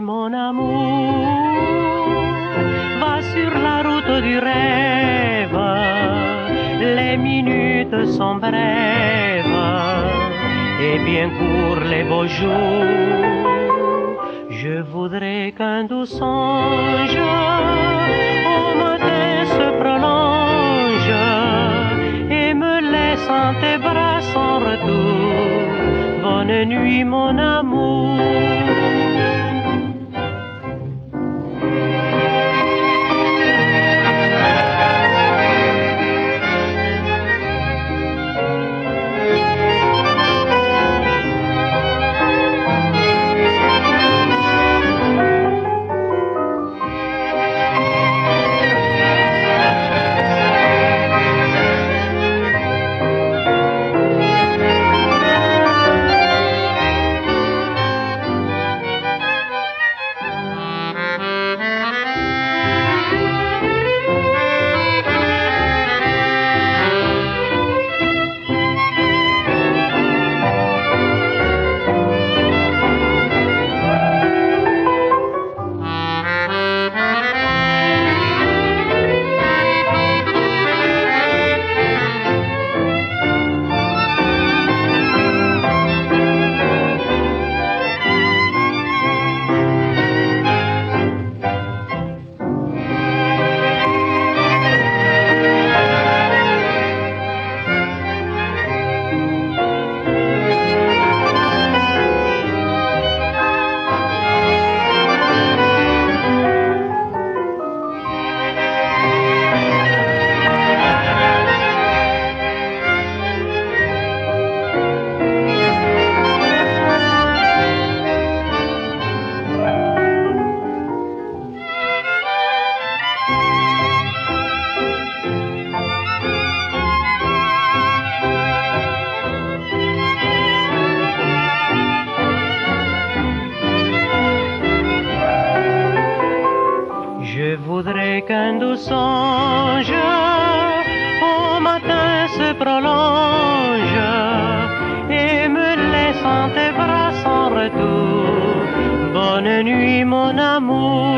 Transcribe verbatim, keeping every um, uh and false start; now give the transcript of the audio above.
mon amour, va sur la route du rêve, les minutes sont brèves et bien courts les beaux jours. Je voudrais qu'un doux songe au matin se prolonge et me laisse en tes bras sans retour. Bonne nuit mon amour. Je voudrais qu'un doux songe au matin se prolonge et me laisse en tes bras sans retour. Bonne nuit mon amour.